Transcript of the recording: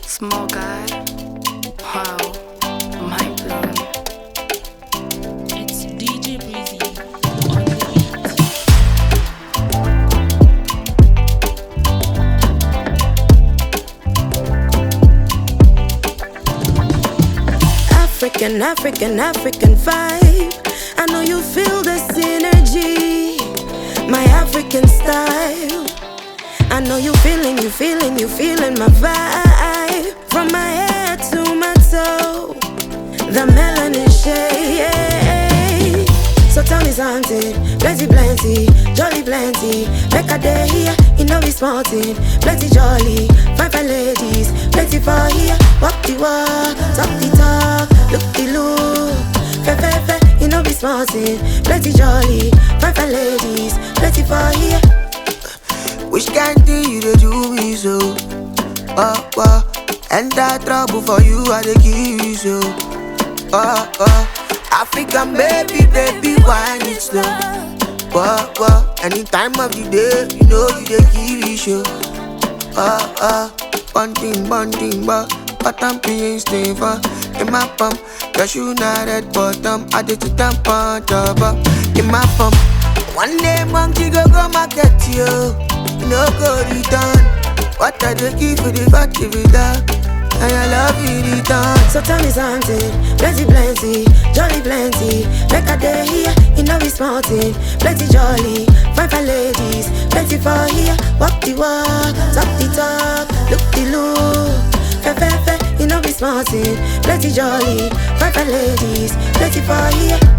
Small guy. Wow. Mind blown. It's DJ Breezy on the beat. African vibe. I know you feel the synergy. My African style. I know you feeling my vibe. From my head to my toe, the melanin shade. So tell me something, plenty, jolly plenty. Make a day here, you know we small thing. Plenty jolly, fine ladies, plenty for here. Walk the walk, talk the talk, look the look. Fe, you know we small thing. Plenty jolly, fine ladies, plenty for here. Which kind thing you dey do me so? Enter trouble for you, I dey give you so. African baby, wine it slow. Any time of the day, you know you dey give you show. Bunting, but I'm being stay for. In my pump, your shoe not red bottom. I did to them punch up in my pump. One day monkey go market you. No go return. What I do give for the fatty with that, and I love you return. So tell me something, plenty, jolly plenty. Make a day here, you know we small thing. Plenty jolly, fine ladies, plenty for here. Walk the walk, talk the talk, look the look. Fe, you know we small thing. Plenty jolly, fine ladies, plenty for here.